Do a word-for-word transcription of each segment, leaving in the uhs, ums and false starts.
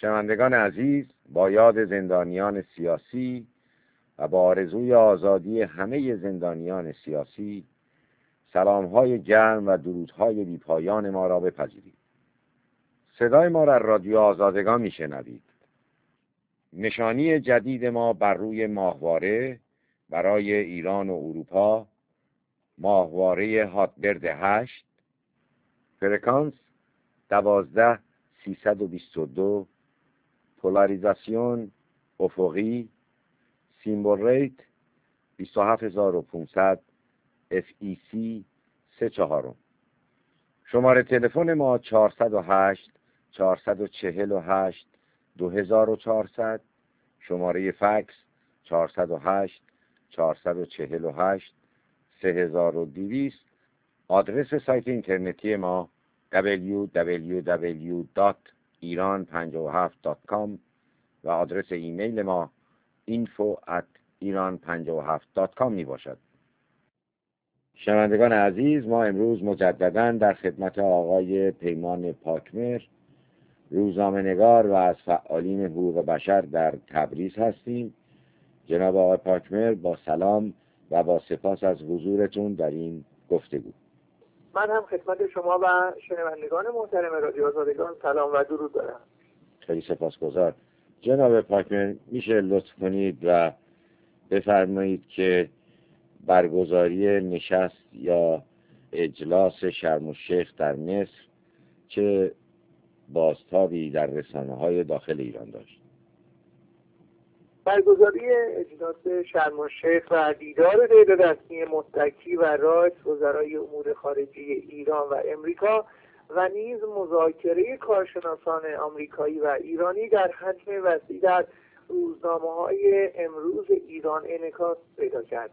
شنوندگان عزیز، با یاد زندانیان سیاسی و با آرزوی آزادی همه زندانیان سیاسی، سلام‌های گرم و درودهای بی‌پایان ما را بپذیرید. صدای ما را رادیو آزادگان میشنوید. نشانی جدید ما بر روی ماهواره برای ایران و اروپا، ماهواره هاتبرد هشت، فرکانس دوازده سیصد و بیست و دو، پولاریزاسیون افقی، سیمبل ریت بیست و هفت هزار و پانصد، اف ای سی سه چهارم. شماره تلفن ما چهارصد و هشت چهارصد و چهل و هشت دو هزار و چهارصد، شماره فکس چهارصد و هشت چهارصد و چهل و هشت سه هزار و دویست. آدرس سایت اینترنتی ما دبلیو دبلیو دبلیو دات ایران پنجاه و هفت دات کام و آدرس ایمیل ما اینفو ات ایران پنجاه و هفت دات کام می باشد. شنوندگان عزیز، ما امروز مجدداً در خدمت آقای پیمان پاکمر، روزنامه‌نگار و از فعالین حقوق بشر در تبریز هستیم. جناب آقای پاکمر، با سلام و با سپاس از حضورتون در این گفتگو. من هم خدمت شما و شنوندگان محترم رادیو آزادگان سلام و درود دارم. خیلی سپاسگزار. جناب پاکمر، میشه لطف کنید و بفرمایید که برگزاری نشست یا اجلاس شرم الشیخ در مصر چه بازتابی در رسانه‌های داخل ایران داشت؟ برگزاری اجلاس شرم الشیخ و دیدار غیر رسمی متکی و رئیس وزرای امور خارجه ایران و امریکا و نیز مذاکره کارشناسان آمریکایی و ایرانی در حجم وسیع در روزنامه‌های امروز ایران انعکاس پیدا کرد.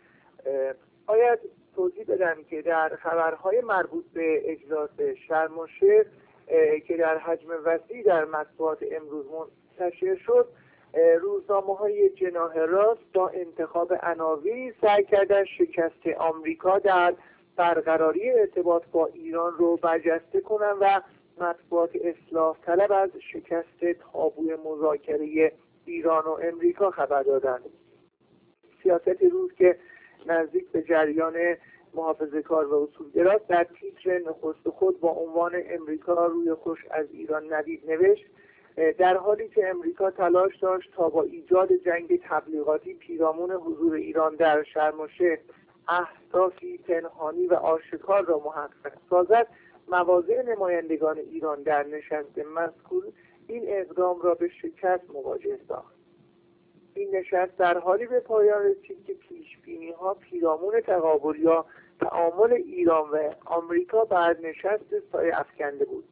باید توضیح بدم که در خبرهای مربوط به اجلاس شرم الشیخ که در حجم وسیع در مطبوعات امروز منتشر شد، روزنامه‌های جناح راست با انتخاب عناوینی سعی کردند شکست آمریکا در برقراری ارتباط با ایران رو برجسته کنند و مطبوعات اصلاح طلب از شکست تابوی مذاکره ایران و امریکا خبر دادند. سیاست روز که نزدیک به جریان محافظه‌کار و اصولگراست در تیتر نخست خود با عنوان امریکا روی خوش از ایران ندید نوشت: در حالی که امریکا تلاش داشت تا با ایجاد جنگ تبلیغاتی پیرامون حضور ایران در شرم الشیخ اهدافی پنهانی و آشکار را محقق سازد، مواضع نمایندگان ایران در نشست مذکور این اقدام را به شکست مواجه ساخت. این نشست در حالی به پایان رسید که پیشبینی‌ها پیرامون تقابل یا تعامل ایران و آمریکا بر نشست سایه افکنده بود.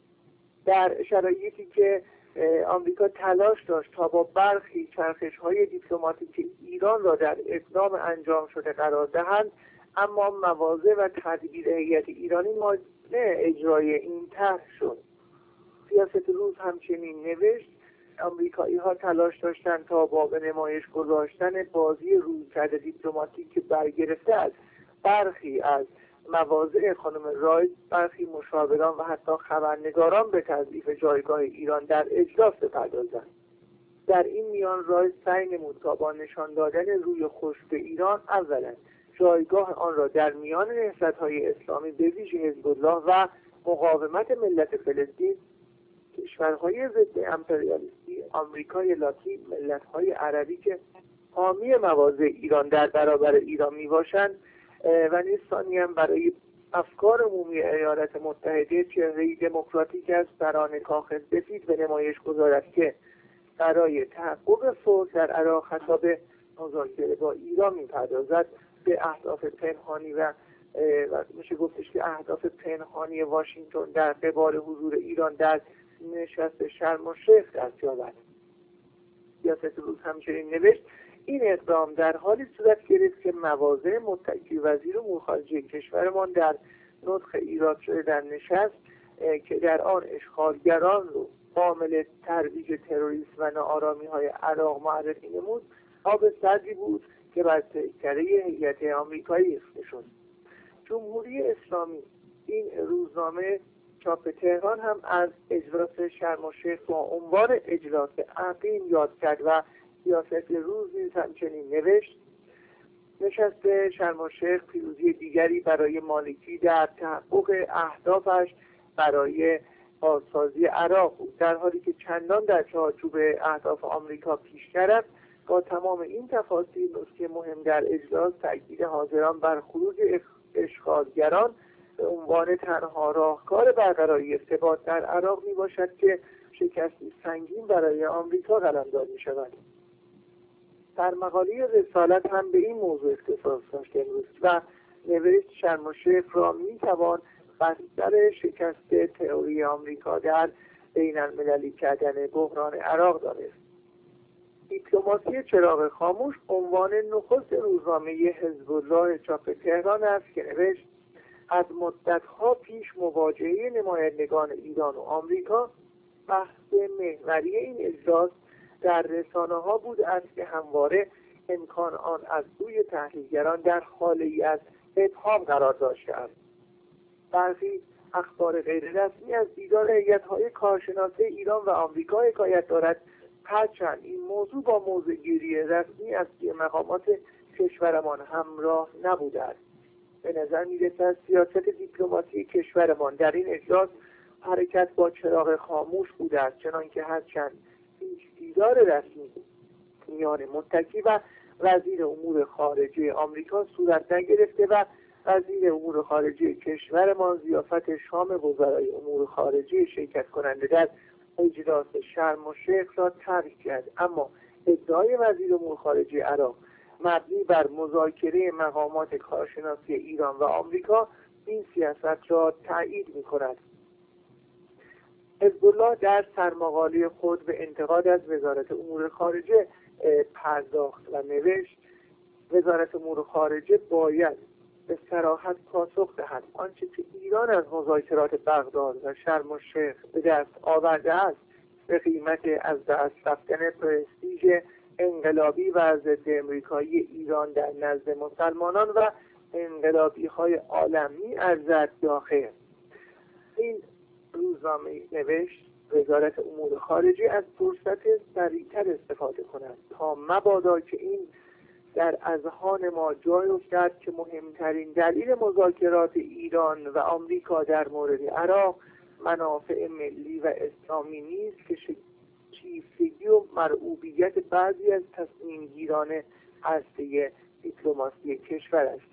در شرایطی که آمریکا تلاش داشت تا با برخی چرخش‌های دیپلماتیک ایران را در اقدام انجام شده قرار دهند، اما مواضع و تدبیر هیئت ایرانی مانع اجرای این طرح شد. سیاست روز همچنین نوشت: آمریکایی‌ها تلاش داشتند تا با به نمایش گذاشتن بازی رویکرد دیپلماتیک برگرفته از برخی از مواضع خانم رایس، برخی مشاوران و حتی خبرنگاران به تضعیف جایگاه ایران در اجلاس بپردازند. در این میان رایس سعی نمود تا با نشان دادن روی خوش به ایران اولا جایگاه آن را در میان نهضت‌های اسلامی به ویژه حزب الله و مقاومت ملت فلسطین، کشورهای ضد امپریالیستی، آمریکای لاتین، ملت‌های عربی که حامی مواضع ایران در برابر ایران میباشند و نیز ثانیاً برای افکار عمومی ایالات متحده چهره‌ای دموکراتیک از سران کاخ سفید به نمایش گذارد که برای تحقق صلح در عراق حتی به مذاکره با ایران میپردازد. به اهداف پنهانی و, و میشه گفتش که اهداف پنهانی واشنگتن در قبال حضور ایران در نشست شرم الشیخ دست یابد. سیاست روز همچنین نوشت: این اقدام در حالی صورت گرفت که مواضع متکی وزیر امور خارجه کشورمان در نطق ایراد شده در نشست که در آن اشغالگران رو عامل ترویج تروریسم و ناآرامی‌های عراق معرفی نمود، آب سردی بود که بر پیکره هیئت آمریکایی ریخته شد. جمهوری اسلامی این روزنامه چاپ تهران هم از اجلاس شرم الشیخ با عنوان اجلاس عقیم یاد کرد و سیاست روز نیز همچنین نوشت: نشست شرم الشیخ پیروزی دیگری برای مالکی در تحقق اهدافش برای بازسازی عراق بود. در حالی که چندان در چارچوب اهداف آمریکا پیش رفت، با تمام این تفاصیل نکته مهم در اجلاس تاکید حاضران بر خروج اشغالگران به عنوان تنها راهکار برقراری ارتباط در عراق می باشد که شکستی سنگین برای آمریکا قلمداد می شود. در مقاله رسالت هم به این موضوع اختصاص داشت امروز و نوشت: شرم الشیخ را می توان بستر شکست تئوری آمریکا در بین المللی کردن بحران عراق دانست. دیپلماسی چراغ خاموش عنوان نخست روزنامه حزب الله چاپ تهران است که نوشت: از مدت‌ها پیش مواجهه نمایندگان ایران و آمریکا بحث محوری این اجلاس در رسانه‌ها بود است که همواره امکان آن از سوی تحلیلگران در خاله‌ای از ابهام قرار داشته است. برخی اخبار غیررسمی از دیدار هیئت‌های کارشناسی ایران و آمریکا حکایت دارد، هرچند این موضوع با موضع‌گیری رسمی از سوی مقامات کشورمان همراه نبوده است. به نظر می‌رسد سیاست دیپلماسی کشورمان در این اجلاس حرکت با چراغ خاموش بوده است، چنانکه هرچند هیچ دیدار رسمی میان متکی و وزیر امور خارجه آمریکا صورت نگرفته و وزیر امور خارجه کشورمان ضیافت شام وزرای امور خارجه شرکت کننده در اجلاس شرم الشیخ را ترک کرد. اما ادعای وزیر امور خارجه عراق مبنی بر مذاکره مقامات کارشناسی ایران و آمریکا این سیاست را تایید می‌کند. حزب الله در سرمقاله خود به انتقاد از وزارت امور خارجه پرداخت و نوشت: وزارت امور خارجه باید به صراحت پاسخ دهد آنچه که ایران از مذاکرات بغداد و شرم الشیخ به دست آورده است به قیمت از دست رفتن پرستیژ انقلابی و ضد امریکایی ایران در نزد مسلمانان و انقلابی های عالمی ارزد داخل. این روزنامه نوشت: وزارت امور خارجه از فرصت سریعتر استفاده کند تا مبادا که این در اذهان ما جای افتد که مهمترین دلیل مذاکرات ایران و آمریکا در مورد عراق منافع ملی و اسلامی نیست که شیفتگی و مرعوبیت بعضی از تصمیم گیران هسته دیپلماسی کشور است.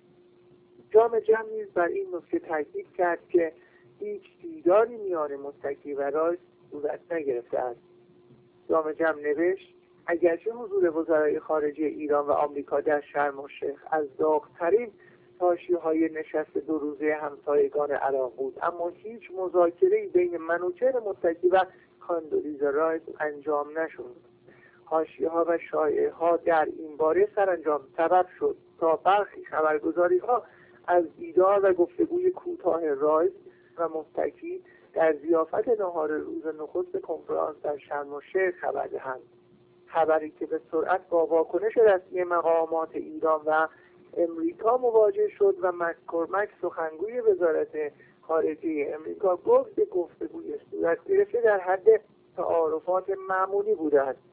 جام جم نیز بر این نکته تاکید کرد که هیچ دیداری میان متکی و رایس صورت نگرفته است. جام جم نوشت: اگرچه حضور وزرای خارجه ایران و آمریکا در شرم الشیخ از داغ‌ترین حاشیه‌های نشست دو روزه همسایگان عراق بود، اما هیچ مذاکره‌ای بین منوچهر متکی و کاندولیزا رایس انجام نشد. حاشیه‌ها و شایعه‌ها در این باره سرانجام سبب شد تا برخی خبرگزاری‌ها از دیدار و گفتگوی کوتاه رایس و متکی در ضیافت نهار روز نخست کنفرانس در شرم الشیخ خبر دهند. خبری که به سرعت با واکنش رسمی مقامات ایران و امریکا مواجه شد و مک‌کورمک سخنگوی وزارت خارجه امریکا گفت که گفتگوی صورت گرفته در حد تعارفات معمولی بوده است.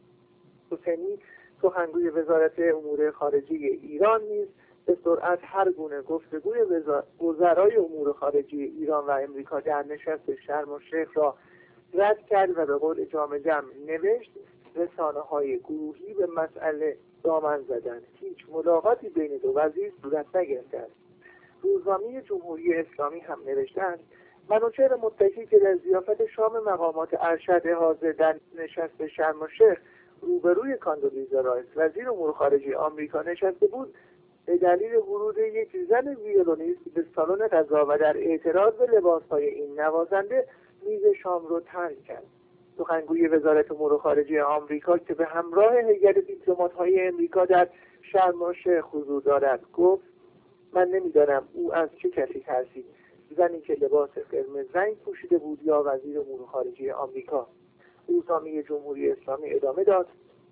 حسینی سخنگوی وزارت امور خارجه ایران نیز به سرعت هر گونه گفتگوی وزرای امور خارجه ایران و امریکا در نشست شرم الشیخ را رد کرد و به قول جام جم نوشت: رسانه‌های گروهی به مسئله دامن زدند. هیچ ملاقاتی بین دو وزیر صورت نگرفته است. روزنامه جمهوری اسلامی هم نوشته است: منوچهر متکی که در ضیافت شام مقامات ارشد حاضر در نشست شرم الشیخ روبروی کاندولیزا رایس وزیر امور خارجه آمریکا نشسته بود، به دلیل ورود یک زن ویولونیست به سالن غذا و در اعتراض به لباس‌های این نوازنده میز شام را ترک کرد. سخنگوی وزارت امور خارجه آمریکا که به همراه هیئت دیپلمات‌های امریکا در شرم الشیخ حضور دارد گفت: من نمی‌دانم او از چه کسی ترسید، زنی که لباس قرمز رنگ پوشیده بود یا وزیر امور خارجه آمریکا. روزنامه جمهوری اسلامی ادامه داد: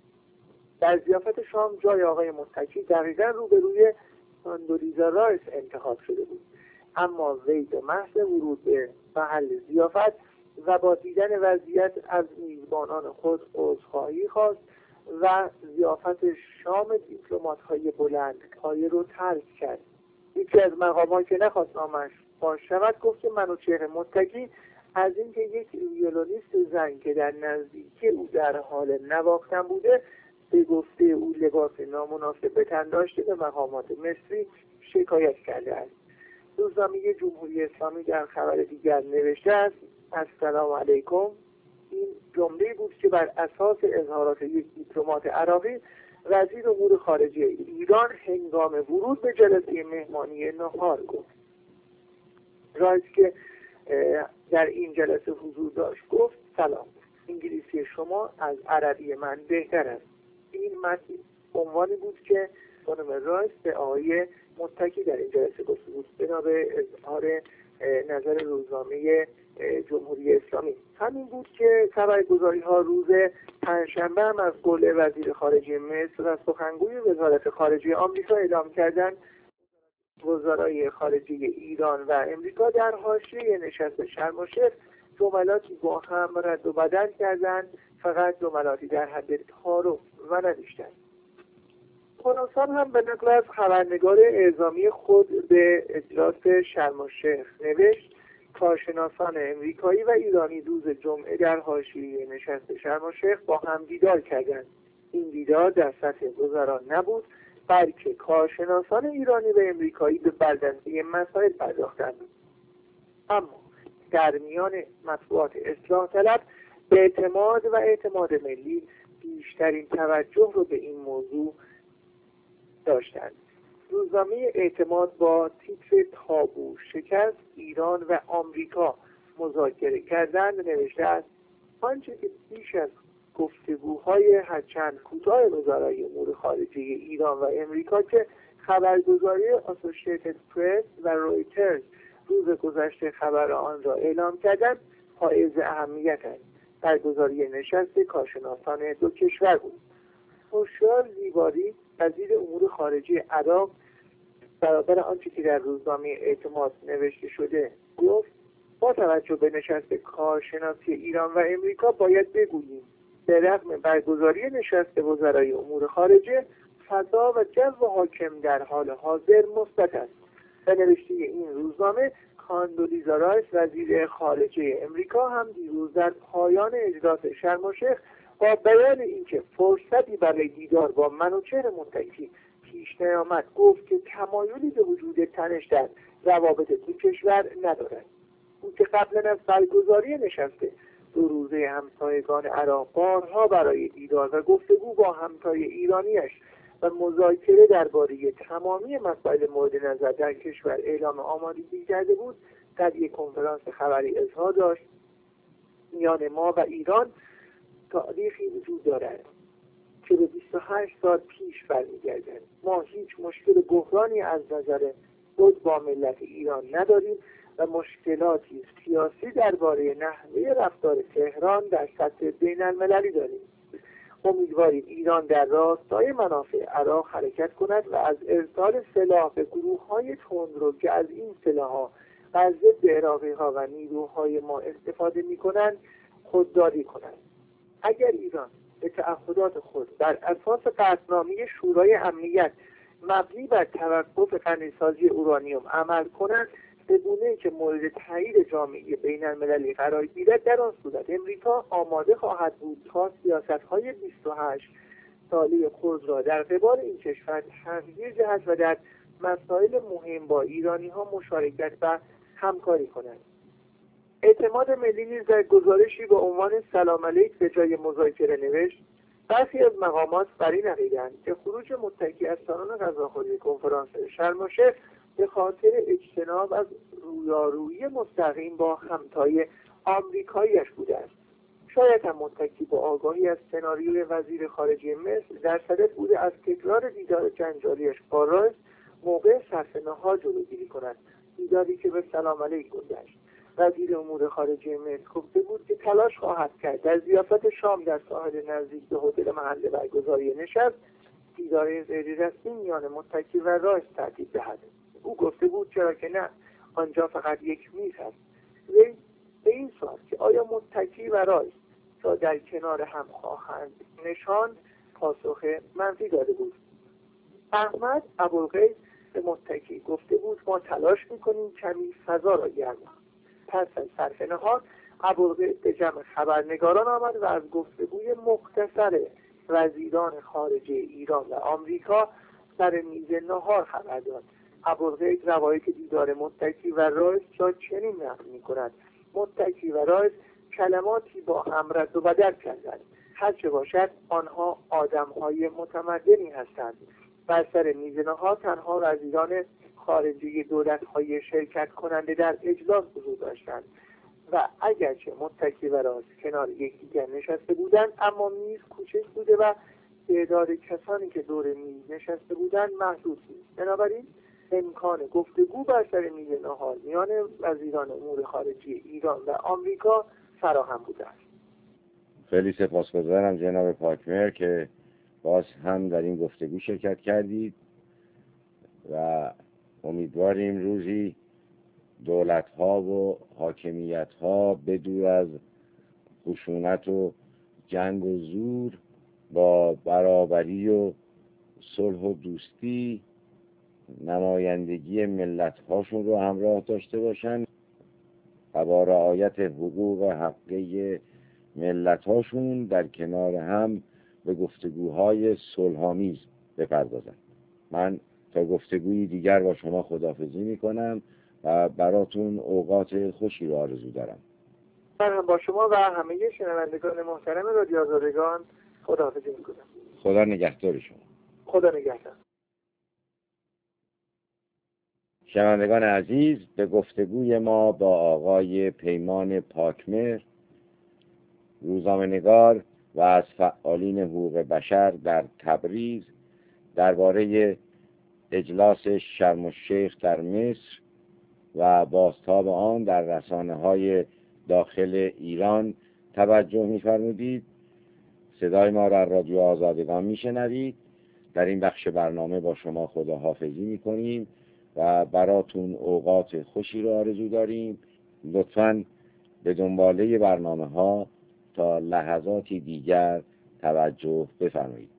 در ضیافت شام جای آقای متکی دقیقاً روبروی کاندولیزا رایس انتخاب شده بود. اما وی به محض ورود به محل ضیافت و با دیدن وضعیت از میزبانان خود عذرخواهی خواست و ضیافت شام دیپلمات‌های بلند پایه رو ترک کرد. یکی از مقامات که نخواست نامش فاش شود گفت که منوچهر متکی از اینکه یک ویولونیست زن که در نزدیکی او در حال نواختن بوده به گفته او لباس نامناسب به تن داشته به مقامات مصری شکایت کرده است. روزنامه جمهوری اسلامی در خبر دیگر نوشته است: السلام علیکم. این جمله بود که بر اساس اظهارات یک دیپلمات عراقی وزیر امور خارجه ایران هنگام ورود به جلسه مهمانی نهار گفت. رایس که در این جلسه حضور داشت گفت: سلام، انگلیسی شما از عربی من بهتر است. این متن عنوانی بود که خانم رایس به آقای متکی در این جلسه گفته بود بنا به اظهار نظر روزنامه جمهوری اسلامی. همین بود که خبرگزاری ها روز پنجشنبه هم از قول وزیر خارجه مصر و سخنگوی وزارت خارجه آمریکا اعلام کردند وزرای خارجه ایران و امریکا در حاشیه نشست شرم الشیخ جملاتی با هم رد و بدل کردند، فقط جملاتی در حد تعارف و نه بیشتر. خراسان هم به نقل از خبرنگار اعزامی خود به اجلاس شرم الشیخ نوشت: کارشناسان امریکایی و ایرانی روز جمعه در حاشیه نشست شرم الشیخ با هم دیدار کردند. این دیدار در سطح وزرا نبود، بلکه کارشناسان ایرانی و امریکایی به بررسی مسائل پرداختند. اما در میان مطبوعات اصلاح طلب به اعتماد و اعتماد ملی بیشترین توجه رو به این موضوع داشتند. روزنامه اعتماد با تیتر تابو شکست ایران و آمریکا مذاکره کردند نوشته است: آنچه که بیش از گفتگوهای هرچند کوتاه وزرای امور خارجه ایران و امریکا که خبرگزاری اسوسییتد پرس و رویترز روز گذشته خبر آن را اعلام کردند حائز اهمیت است. برگزاری نشست کارشناسان دو کشور بود. هوشیار زیباری وزیر امور خارجه عراق برابر آنچه که در روزنامه اعتماد نوشته شده گفت: با توجه به نشست کارشناسی ایران و امریکا باید بگوییم به رغم برگزاری نشست وزرای امور خارجه فضا و جو حاکم در حال حاضر مثبت است. به نوشته این روزنامه کاندولیزا رایس وزیر خارجه امریکا هم دیروز در پایان اجلاس شرم الشیخ با بیان اینکه فرصتی برای دیدار با منوچهر متکی پیش نیامد گفت که تمایلی به وجود تنش در روابط دو کشور ندارد. او که قبلا از برگزاری نشست دو روزه همسایگان عراق بارها برای دیدار و گفتگو با همتای ایرانیش و مذاکره درباره تمامی مسائل مورد نظر در کشور اعلام آمادگی کرده بود، در یک کنفرانس خبری اظهار داشت: میان ما و ایران تاریخی وجود دارد که به بیست و هشت سال پیش برمیگردد. ما هیچ مشکل بحرانی از نظر خود با ملت ایران نداریم و مشکلاتی سیاسی درباره نحوه رفتار تهران در سطح بین المللی داریم. امیدواریم ایران در راستای منافع عراق حرکت کند و از ارسال سلاح به گروه‌های تندرو که از این سلاح‌ها بر ضد عراقی‌ها و نیروهای ما استفاده می‌کنند خودداری کند. اگر ایران به تعهدات خود بر اساس قطعنامه شورای امنیت مبنی بر توقف غنیسازی اورانیوم عمل کند به گونه‌ای که مورد تایید جامعه بین المللی قرار گیرد، در آن صورت امریکا آماده خواهد بود تا سیاست‌های بیست و هشت ساله خود را در قبال این کشور تغییر دهد و در مسائل مهم با ایرانی‌ها مشارکت و همکاری کند. اعتماد ملی نیز در گزارشی با عنوان سلام علیک به جای مذاکره نوشت: برخی از مقامات بر این عقیده‌اند که خروج متکی از سالن غذاخوری کنفرانس شرم الشیخ به خاطر اجتناب از رویارویی مستقیم با همتای آمریکاییش بوده است. شاید هم متکی با آگاهی از سناریوی وزیر خارجه مصر در صدد بوده از تکرار دیدار جنجالیش با رایس موقع صرف نهار جلوگیری کند، دیداری که به سلام علیک گذشت. وزیر امور خارجه مصر گفته بود که تلاش خواهد کرد در ضیافت شام در ساحل نزدیک به هتل محل برگزاری نشست دیدار غیررسمی میان متکی و رایس ترتیب دهد. او گفته بود چرا که نه، آنجا فقط یک میز هست. وی به این سوال که آیا متکی و رایس تا در کنار هم خواهند نشاند پاسخ منفی داده بود. احمد ابوالقیس به متکی گفته بود ما تلاش میکنیم کمی فضا را گرم کنیم. پس از صرف نهار ابوالقیس به جمع خبرنگاران آمد و از گفتگوی مختصر وزیران خارجه ایران و آمریکا سر میز نهار خبر داد. ابوالقیس روایت دیدار متکی و رایس را چنین نقل میکند: متکی و رایس کلماتی با هم رد و بدل کردند. هرچه باشد آنها آدمهای متمدنی هستند. بر سر میز نهار تنها وزیران خارجه دولت‌های شرکت کننده در اجلاس حضور داشتند و اگرچه متکی و رایس کنار یکدیگر نشسته بودند، اما میز کوچک بوده و تعداد کسانی که دور میز نشسته بودند محدود بود. بنابراین امکان گفتگو بر سر میز نهار میان وزیران امور خارجه ایران و آمریکا فراهم بوده است. خیلی سپاسگزارم جناب پاکمر که باز هم در این گفتگو شرکت کردید و امیدواریم روزی دولت‌ها و حاکمیت‌ها بدور از خشونت و جنگ و زور با برابری و صلح و دوستی نمایندگی ملت‌هاشون رو همراه داشته باشن و با رعایت حقوق حقه ملت‌هاشون در کنار هم به گفتگوهای صلح‌آمیز بپردازن. من تا گفتگوی دیگر با شما خداحافظی میکنم و براتون اوقات خوشی رو آرزو دارم. من هم با شما و همه شنوندگان محترم رادیو آزادگان خداحافظی میکنم. خدا نگهدار شما. خدا نگهدار. شنوندگان عزیز، به گفتگوی ما با آقای پیمان پاکمر، روزنامه‌نگار و از فعالین حقوق بشر در تبریز درباره اجلاس شرم الشیخ در مصر و بازتاب آن در رسانه‌های داخل ایران توجه می‌فرمودید. صدای ما را رادیو آزادگان میشنوید. در این بخش برنامه با شما خداحافظی میکنیم و براتون اوقات خوشی رو آرزو داریم. لطفاً به دنباله برنامه ها تا لحظاتی دیگر توجه بفرمایید.